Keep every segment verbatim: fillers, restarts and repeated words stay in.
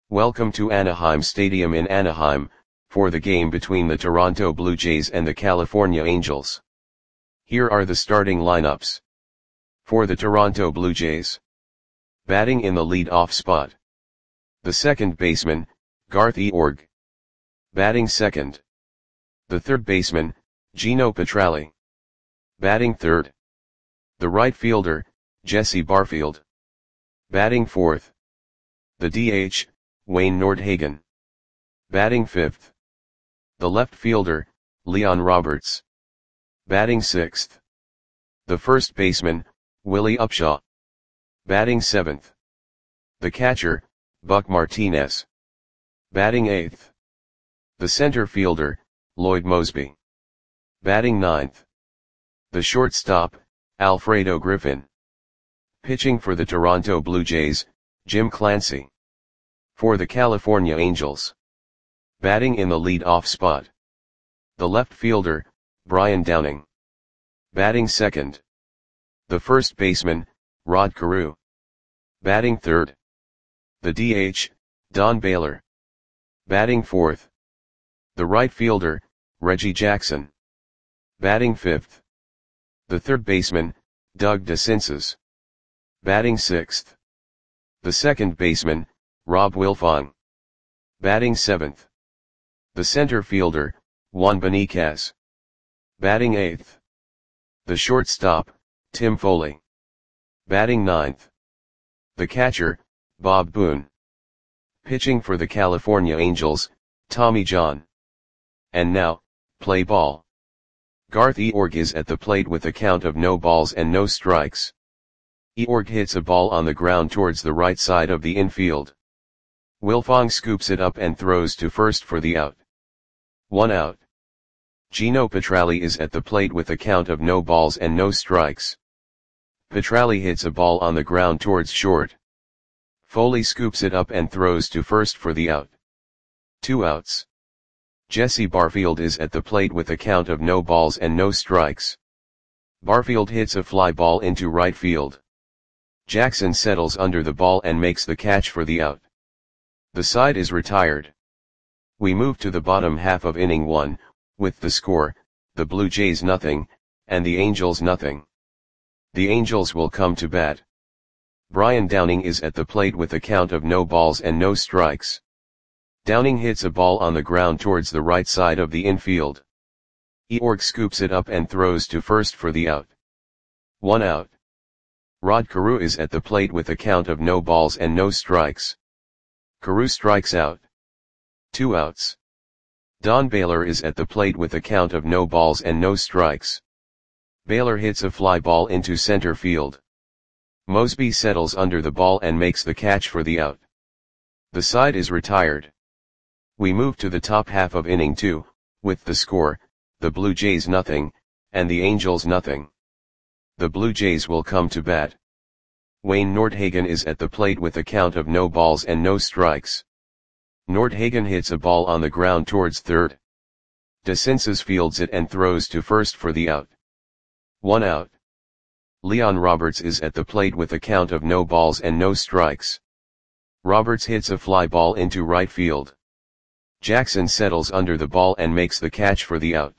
Welcome to Anaheim Stadium in Anaheim, for the game between the Toronto Blue Jays and the California Angels. Here are the starting lineups. For the Toronto Blue Jays. Batting in the lead-off spot. The second baseman, Garth Eorg. Batting second. The third baseman, Gino Petralli. Batting third. The right fielder, Jesse Barfield. Batting fourth. The D H, Wayne Nordhagen. Batting fifth. The left fielder, Leon Roberts. Batting sixth. The first baseman, Willie Upshaw. Batting seventh. The catcher, Buck Martinez. Batting eighth. The center fielder, Lloyd Moseby. Batting ninth. The shortstop, Alfredo Griffin. Pitching for the Toronto Blue Jays, Jim Clancy. For the California Angels. Batting in the lead-off spot. The left fielder, Brian Downing. Batting second. The first baseman, Rod Carew. Batting third. The D H, Don Baylor. Batting fourth. The right fielder, Reggie Jackson. Batting fifth. The third baseman, Doug DeCinces. Batting sixth. The second baseman, Rob Wilfong. Batting seventh. The center fielder, Juan Beniquez. Batting eighth. The shortstop, Tim Foley. Batting ninth. The catcher, Bob Boone. Pitching for the California Angels, Tommy John. And now, play ball. Garth Eorg is at the plate with a count of no balls and no strikes. Eorg hits a ball on the ground towards the right side of the infield. Wilfong scoops it up and throws to first for the out. One out. Gino Petralli is at the plate with a count of no balls and no strikes. Petralli hits a ball on the ground towards short. Foley scoops it up and throws to first for the out. Two outs. Jesse Barfield is at the plate with a count of no balls and no strikes. Barfield hits a fly ball into right field. Jackson settles under the ball and makes the catch for the out. The side is retired. We move to the bottom half of inning one, with the score, the Blue Jays nothing, and the Angels nothing. The Angels will come to bat. Brian Downing is at the plate with a count of no balls and no strikes. Downing hits a ball on the ground towards the right side of the infield. Eorg scoops it up and throws to first for the out. One out. Rod Carew is at the plate with a count of no balls and no strikes. Carew strikes out. Two outs. Don Baylor is at the plate with a count of no balls and no strikes. Baylor hits a fly ball into center field. Moseby settles under the ball and makes the catch for the out. The side is retired. We move to the top half of inning two, with the score, the Blue Jays nothing, and the Angels nothing. The Blue Jays will come to bat. Wayne Nordhagen is at the plate with a count of no balls and no strikes. Nordhagen hits a ball on the ground towards third. DeCinces fields it and throws to first for the out. One out. Leon Roberts is at the plate with a count of no balls and no strikes. Roberts hits a fly ball into right field. Jackson settles under the ball and makes the catch for the out.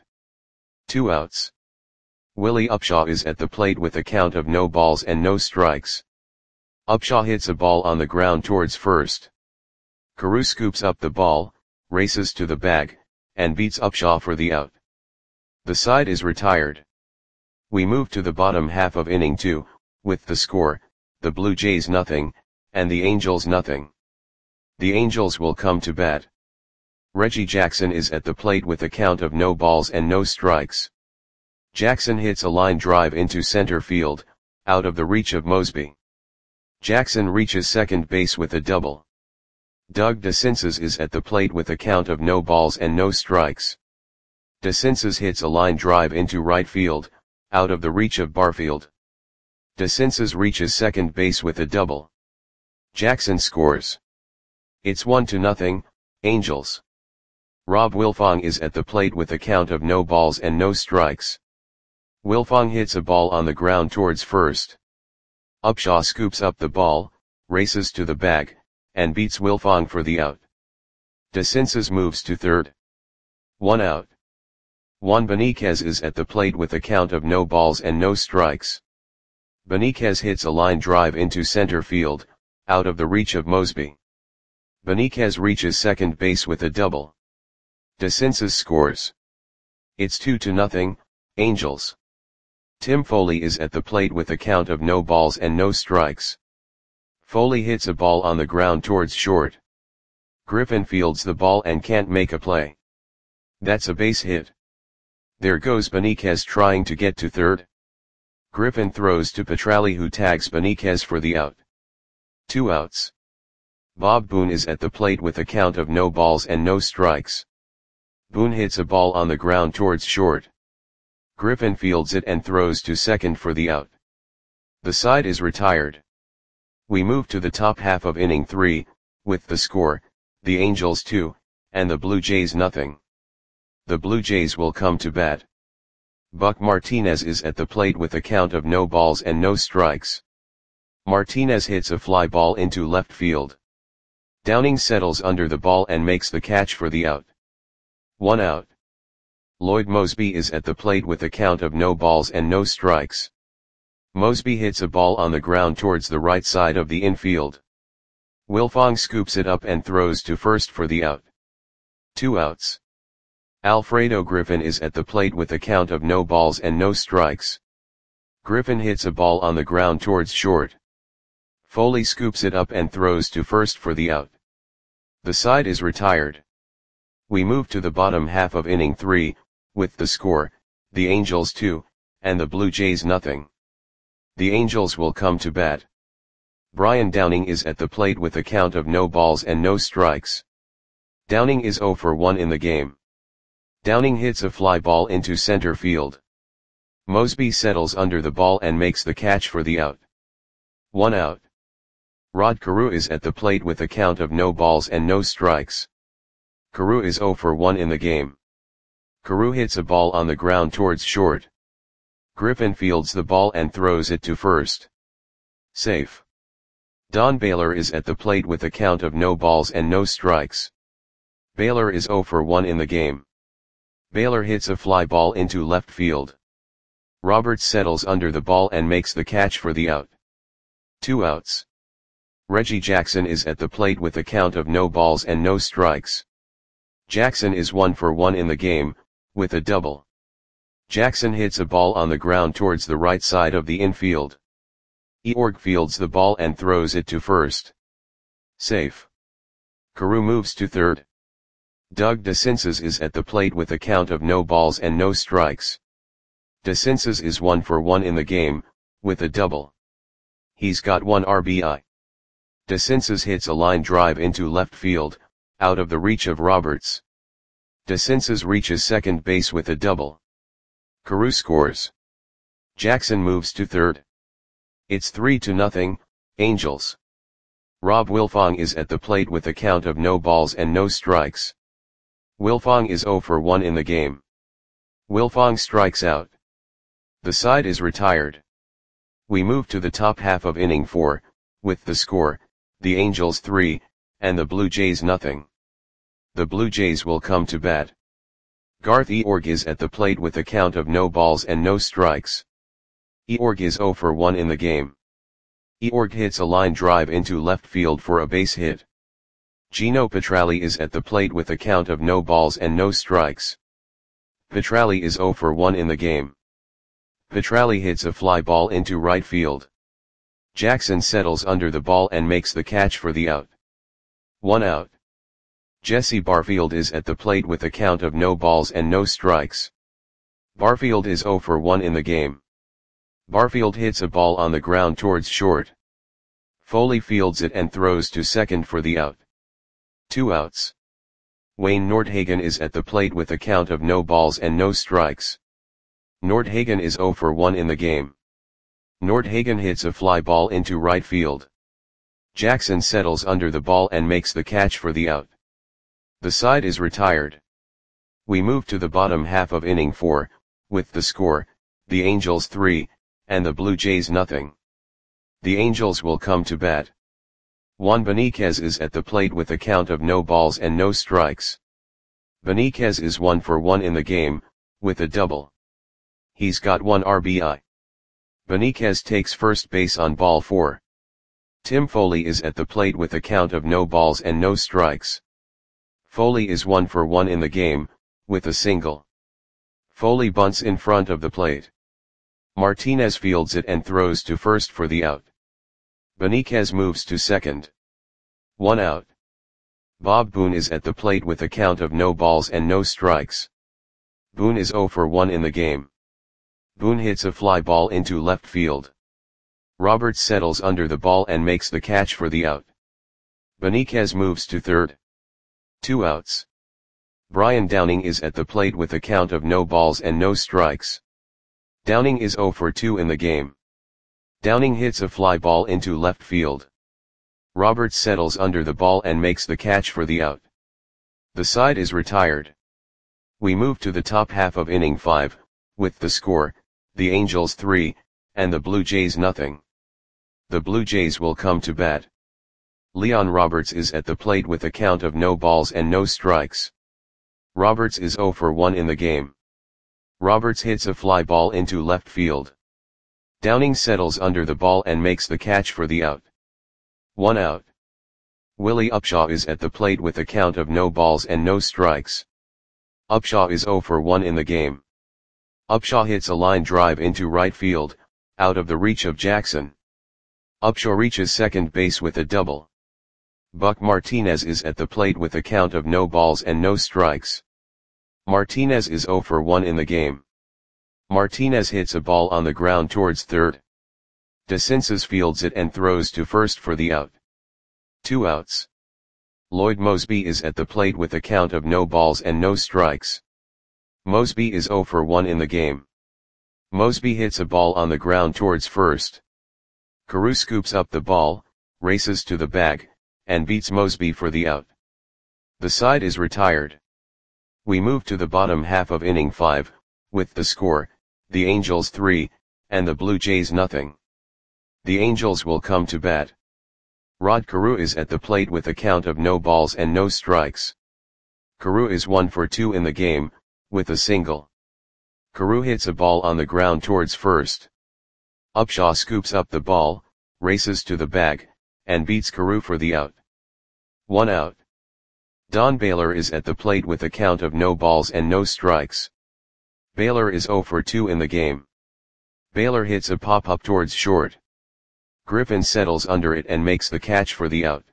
Two outs. Willie Upshaw is at the plate with a count of no balls and no strikes. Upshaw hits a ball on the ground towards first. Carew scoops up the ball, races to the bag, and beats Upshaw for the out. The side is retired. We move to the bottom half of inning two, with the score, the Blue Jays nothing, and the Angels nothing. The Angels will come to bat. Reggie Jackson is at the plate with a count of no balls and no strikes. Jackson hits a line drive into center field, out of the reach of Moseby. Jackson reaches second base with a double. Doug DeCinces is at the plate with a count of no balls and no strikes. DeCinces hits a line drive into right field, out of the reach of Barfield. DeCinces reaches second base with a double. Jackson scores. It's one to nothing, Angels. Rob Wilfong is at the plate with a count of no balls and no strikes. Wilfong hits a ball on the ground towards first. Upshaw scoops up the ball, races to the bag, and beats Wilfong for the out. DeCinces moves to third. One out. Juan Beniquez is at the plate with a count of no balls and no strikes. Beniquez hits a line drive into center field, out of the reach of Mosby. Beniquez reaches second base with a double. DeCinces scores. It's two to nothing, Angels. Tim Foley is at the plate with a count of no balls and no strikes. Foley hits a ball on the ground towards short. Griffin fields the ball and can't make a play. That's a base hit. There goes Beniquez trying to get to third. Griffin throws to Petralli, who tags Beniquez for the out. Two outs. Bob Boone is at the plate with a count of no balls and no strikes. Boone hits a ball on the ground towards short. Griffin fields it and throws to second for the out. The side is retired. We move to the top half of inning three, with the score, the Angels two, and the Blue Jays nothing. The Blue Jays will come to bat. Buck Martinez is at the plate with a count of no balls and no strikes. Martinez hits a fly ball into left field. Downing settles under the ball and makes the catch for the out. One out. Lloyd Mosby is at the plate with a count of no balls and no strikes. Mosby hits a ball on the ground towards the right side of the infield. Wilfong scoops it up and throws to first for the out. Two outs. Alfredo Griffin is at the plate with a count of no balls and no strikes. Griffin hits a ball on the ground towards short. Foley scoops it up and throws to first for the out. The side is retired. We move to the bottom half of inning three, with the score, the Angels two, and the Blue Jays nothing. The Angels will come to bat. Brian Downing is at the plate with a count of no balls and no strikes. Downing is oh for one in the game. Downing hits a fly ball into center field. Mosby settles under the ball and makes the catch for the out. One out. Rod Carew is at the plate with a count of no balls and no strikes. Carew is oh for one in the game. Carew hits a ball on the ground towards short. Griffin fields the ball and throws it to first. Safe. Don Baylor is at the plate with a count of no balls and no strikes. Baylor is oh for one in the game. Baylor hits a fly ball into left field. Roberts settles under the ball and makes the catch for the out. Two outs. Reggie Jackson is at the plate with a count of no balls and no strikes. Jackson is one for one in the game, with a double. Jackson hits a ball on the ground towards the right side of the infield. Eorg fields the ball and throws it to first. Safe. Carew moves to third. Doug DeCinces is at the plate with a count of no balls and no strikes. DeCinces is one for one in the game, with a double. He's got one R B I. DeCinces hits a line drive into left field, out of the reach of Roberts. DeCinces reaches second base with a double. Carew scores. Jackson moves to third. It's three to nothing, Angels. Rob Wilfong is at the plate with a count of no balls and no strikes. Wilfong is oh for one in the game. Wilfong strikes out. The side is retired. We move to the top half of inning four, with the score, the Angels three, and the Blue Jays nothing. The Blue Jays will come to bat. Garth Eorg is at the plate with a count of no balls and no strikes. Eorg is oh for one in the game. Eorg hits a line drive into left field for a base hit. Gino Petralli is at the plate with a count of no balls and no strikes. Petralli is oh for one in the game. Petralli hits a fly ball into right field. Jackson settles under the ball and makes the catch for the out. One out. Jesse Barfield is at the plate with a count of no balls and no strikes. Barfield is oh for one in the game. Barfield hits a ball on the ground towards short. Foley fields it and throws to second for the out. Two outs. Wayne Nordhagen is at the plate with a count of no balls and no strikes. Nordhagen is oh for one in the game. Nordhagen hits a fly ball into right field. Jackson settles under the ball and makes the catch for the out. The side is retired. We move to the bottom half of inning four, with the score, the Angels three, and the Blue Jays nothing. The Angels will come to bat. Juan Beniquez is at the plate with a count of no balls and no strikes. Beniquez is one for one in the game, with a double. He's got one R B I. Beniquez takes first base on ball four. Tim Foley is at the plate with a count of no balls and no strikes. Foley is one for one in the game, with a single. Foley bunts in front of the plate. Martinez fields it and throws to first for the out. Beniquez moves to second. One out. Bob Boone is at the plate with a count of no balls and no strikes. Boone is zero for one in the game. Boone hits a fly ball into left field. Roberts settles under the ball and makes the catch for the out. Beniquez moves to third. Two outs. Brian Downing is at the plate with a count of no balls and no strikes. Downing is zero for two in the game. Downing hits a fly ball into left field. Roberts settles under the ball and makes the catch for the out. The side is retired. We move to the top half of inning five, with the score, the Angels three, and the Blue Jays nothing. The Blue Jays will come to bat. Leon Roberts is at the plate with a count of no balls and no strikes. Roberts is zero for one in the game. Roberts hits a fly ball into left field. Downing settles under the ball and makes the catch for the out. One out. Willie Upshaw is at the plate with a count of no balls and no strikes. Upshaw is zero for one in the game. Upshaw hits a line drive into right field, out of the reach of Jackson. Upshaw reaches second base with a double. Buck Martinez is at the plate with a count of no balls and no strikes. Martinez is zero for one in the game. Martinez hits a ball on the ground towards third. DeCinces fields it and throws to first for the out. Two outs. Lloyd Mosby is at the plate with a count of no balls and no strikes. Mosby is zero for one in the game. Mosby hits a ball on the ground towards first. Carew scoops up the ball, races to the bag, and beats Mosby for the out. The side is retired. We move to the bottom half of inning five, with the score, the Angels three, and the Blue Jays nothing. The Angels will come to bat. Rod Carew is at the plate with a count of no balls and no strikes. Carew is one for two in the game, with a single. Carew hits a ball on the ground towards first. Upshaw scoops up the ball, races to the bag, and beats Carew for the out. One out. Don Baylor is at the plate with a count of no balls and no strikes. Baylor is zero for two in the game. Baylor hits a pop-up towards short. Griffin settles under it and makes the catch for the out.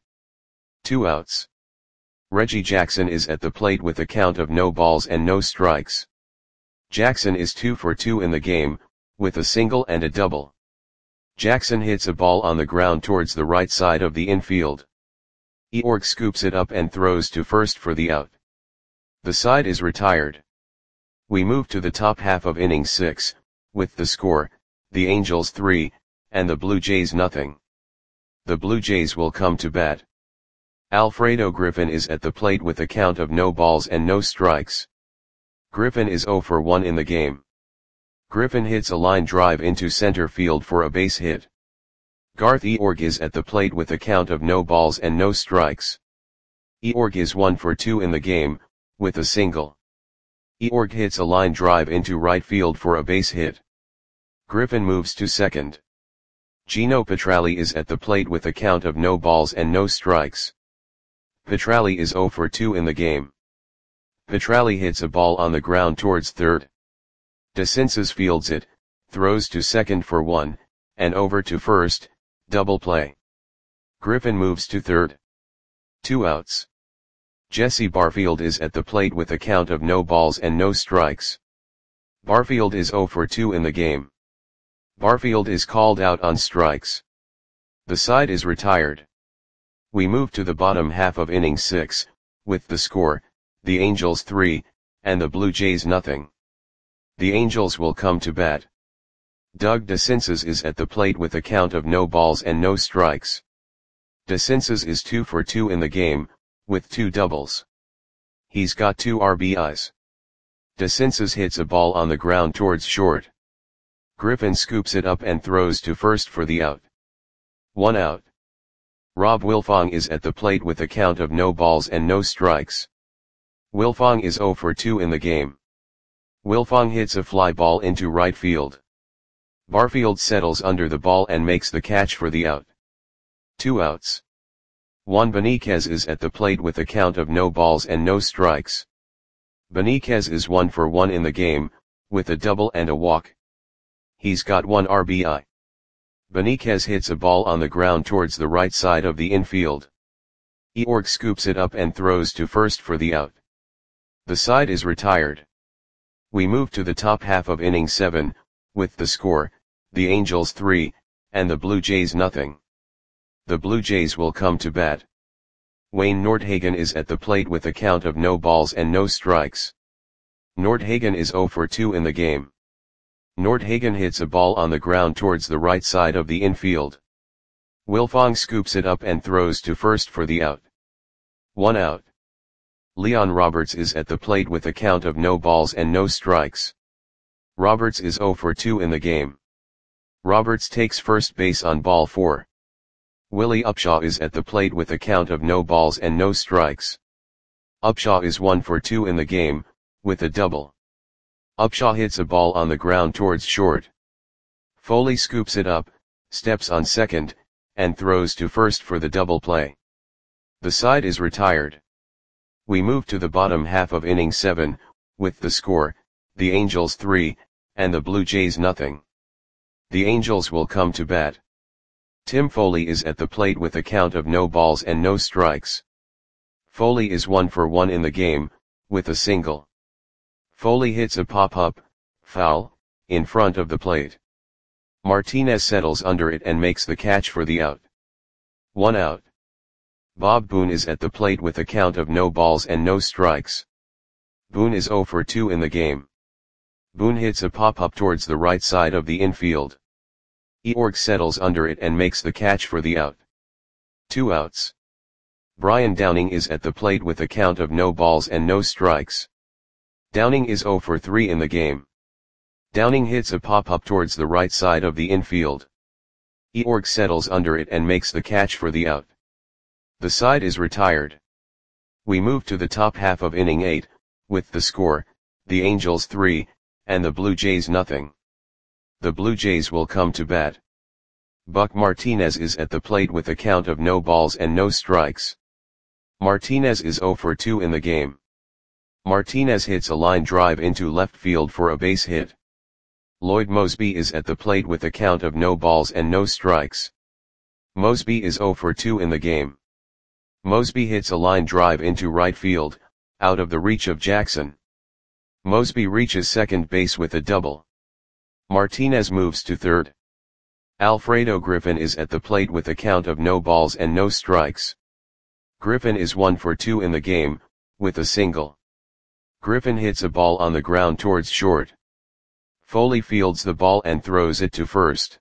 Two outs. Reggie Jackson is at the plate with a count of no balls and no strikes. Jackson is two for two in the game, with a single and a double. Jackson hits a ball on the ground towards the right side of the infield. Eorg scoops it up and throws to first for the out. The side is retired. We move to the top half of inning six, with the score, the Angels three, and the Blue Jays nothing. The Blue Jays will come to bat. Alfredo Griffin is at the plate with a count of no balls and no strikes. Griffin is zero for one in the game. Griffin hits a line drive into center field for a base hit. Garth Eorg is at the plate with a count of no balls and no strikes. Eorg is one for two in the game, with a single. Eorg hits a line drive into right field for a base hit. Griffin moves to second. Gino Petralli is at the plate with a count of no balls and no strikes. Petralli is zero for two in the game. Petralli hits a ball on the ground towards third. DeCinces fields it, throws to second for one, and over to first, double play. Griffin moves to third. Two outs. Jesse Barfield is at the plate with a count of no balls and no strikes. Barfield is zero for two in the game. Barfield is called out on strikes. The side is retired. We move to the bottom half of inning six, with the score, the Angels three, and the Blue Jays nothing. The Angels will come to bat. Doug DeCinces is at the plate with a count of no balls and no strikes. DeCinces is two for two in the game, with two doubles. He's got two R B Is. DeCinces hits a ball on the ground towards short. Griffin scoops it up and throws to first for the out. One out. Rob Wilfong is at the plate with a count of no balls and no strikes. Wilfong is zero for two in the game. Wilfong hits a fly ball into right field. Barfield settles under the ball and makes the catch for the out. Two outs. Juan Beniquez is at the plate with a count of no balls and no strikes. Beniquez is one for one in the game, with a double and a walk. He's got one R B I. Beniquez hits a ball on the ground towards the right side of the infield. Eorg scoops it up and throws to first for the out. The side is retired. We move to the top half of inning seven, with the score, the Angels three, and the Blue Jays nothing. The Blue Jays will come to bat. Wayne Nordhagen is at the plate with a count of no balls and no strikes. Nordhagen is zero for two in the game. Nordhagen hits a ball on the ground towards the right side of the infield. Wilfong scoops it up and throws to first for the out. One out. Leon Roberts is at the plate with a count of no balls and no strikes. Roberts is zero for two in the game. Roberts takes first base on ball four. Willie Upshaw is at the plate with a count of no balls and no strikes. Upshaw is one for two in the game, with a double. Upshaw hits a ball on the ground towards short. Foley scoops it up, steps on second, and throws to first for the double play. The side is retired. We move to the bottom half of inning seven, with the score, the Angels three, and the Blue Jays nothing. The Angels will come to bat. Tim Foley is at the plate with a count of no balls and no strikes. Foley is one for one in the game, with a single. Foley hits a pop-up, foul, in front of the plate. Martinez settles under it and makes the catch for the out. One out. Bob Boone is at the plate with a count of no balls and no strikes. Boone is zero for two in the game. Boone hits a pop-up towards the right side of the infield. Eorg settles under it and makes the catch for the out. Two outs. Brian Downing is at the plate with a count of no balls and no strikes. Downing is zero for three in the game. Downing hits a pop-up towards the right side of the infield. Eorg settles under it and makes the catch for the out. The side is retired. We move to the top half of inning eight, with the score, the Angels three, and the Blue Jays nothing. The Blue Jays will come to bat. Buck Martinez is at the plate with a count of no balls and no strikes. Martinez is zero for two in the game. Martinez hits a line drive into left field for a base hit. Lloyd Mosby is at the plate with a count of no balls and no strikes. Mosby is zero for two in the game. Mosby hits a line drive into right field, out of the reach of Jackson. Mosby reaches second base with a double. Martinez moves to third. Alfredo Griffin is at the plate with a count of no balls and no strikes. Griffin is one for two in the game, with a single. Griffin hits a ball on the ground towards short. Foley fields the ball and throws it to first.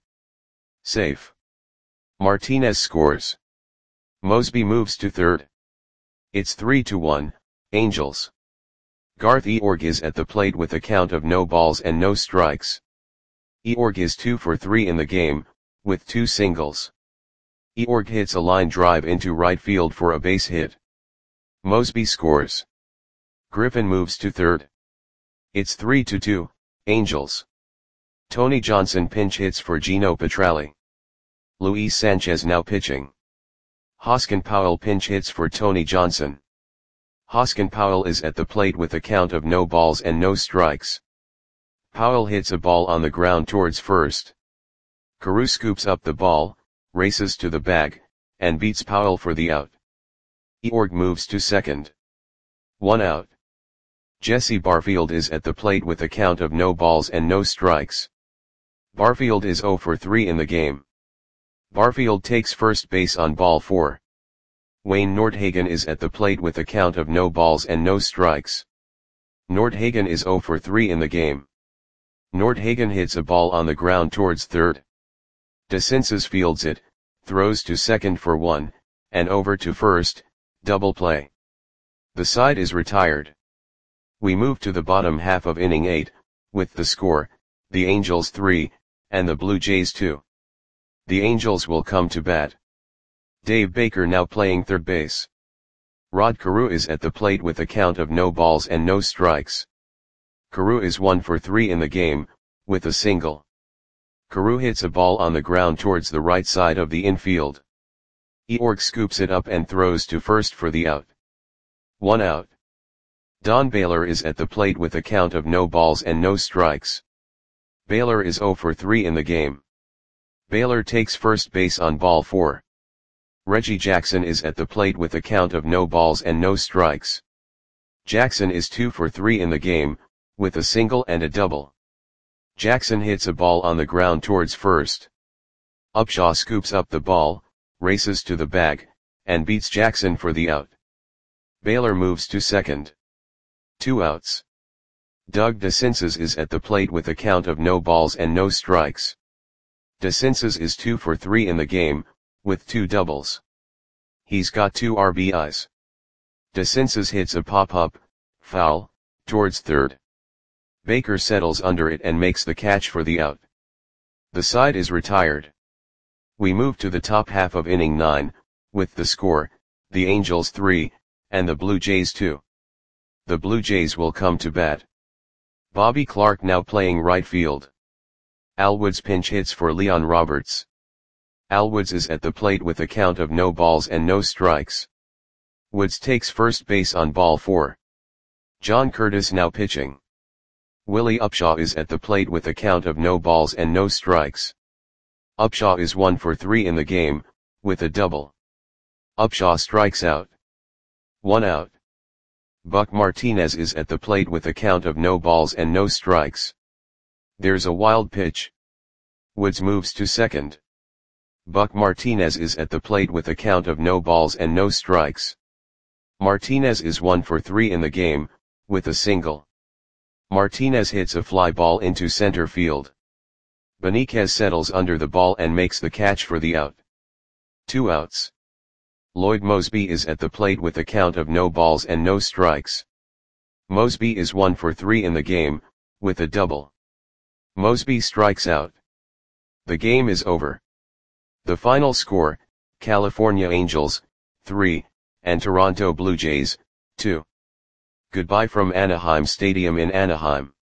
Safe. Martinez scores. Mosby moves to third. It's three to one, Angels. Garth Eorg is at the plate with a count of no balls and no strikes. Eorg is two for three in the game, with two singles. Eorg hits a line drive into right field for a base hit. Mosby scores. Griffin moves to third. It's three to two, Angels. Tony Johnson pinch hits for Gino Petralli. Luis Sanchez now pitching. Hoskin Powell pinch hits for Tony Johnson. Hoskin Powell is at the plate with a count of no balls and no strikes. Powell hits a ball on the ground towards first. Carew scoops up the ball, races to the bag, and beats Powell for the out. Eorg moves to second. One out. Jesse Barfield is at the plate with a count of no balls and no strikes. Barfield is zero for three in the game. Barfield takes first base on ball four. Wayne Nordhagen is at the plate with a count of no balls and no strikes. Nordhagen is zero for three in the game. Nordhagen hits a ball on the ground towards third. DeCinces fields it, throws to second for one, and over to first, double play. The side is retired. We move to the bottom half of inning eight, with the score, the Angels three, and the Blue Jays two. The Angels will come to bat. Dave Baker now playing third base. Rod Carew is at the plate with a count of no balls and no strikes. Carew is one for three in the game, with a single. Carew hits a ball on the ground towards the right side of the infield. Eorg scoops it up and throws to first for the out. One out. Don Baylor is at the plate with a count of no balls and no strikes. Baylor is zero for three in the game. Baylor takes first base on ball four. Reggie Jackson is at the plate with a count of no balls and no strikes. Jackson is two for three in the game, with a single and a double. Jackson hits a ball on the ground towards first. Upshaw scoops up the ball, races to the bag, and beats Jackson for the out. Baylor moves to second. Two outs. Doug DeCinces is at the plate with a count of no balls and no strikes. DeCinces is two for three in the game, with two doubles. He's got two R B Is. DeCinces hits a pop-up, foul, towards third. Baker settles under it and makes the catch for the out. The side is retired. We move to the top half of inning nine, with the score, the Angels three, and the Blue Jays two. The Blue Jays will come to bat. Bobby Clark now playing right field. Al Woods pinch hits for Leon Roberts. Al Woods is at the plate with a count of no balls and no strikes. Woods takes first base on ball four. John Curtis now pitching. Willie Upshaw is at the plate with a count of no balls and no strikes. Upshaw is one for three in the game, with a double. Upshaw strikes out. One out. Buck Martinez is at the plate with a count of no balls and no strikes. There's a wild pitch. Woods moves to second. Buck Martinez is at the plate with a count of no balls and no strikes. Martinez is one for three in the game, with a single. Martinez hits a fly ball into center field. Beniquez settles under the ball and makes the catch for the out. Two outs. Lloyd Mosby is at the plate with a count of no balls and no strikes. Mosby is one for three in the game, with a double. Mosby strikes out. The game is over. The final score, California Angels, three, and Toronto Blue Jays, two. Goodbye from Anaheim Stadium in Anaheim.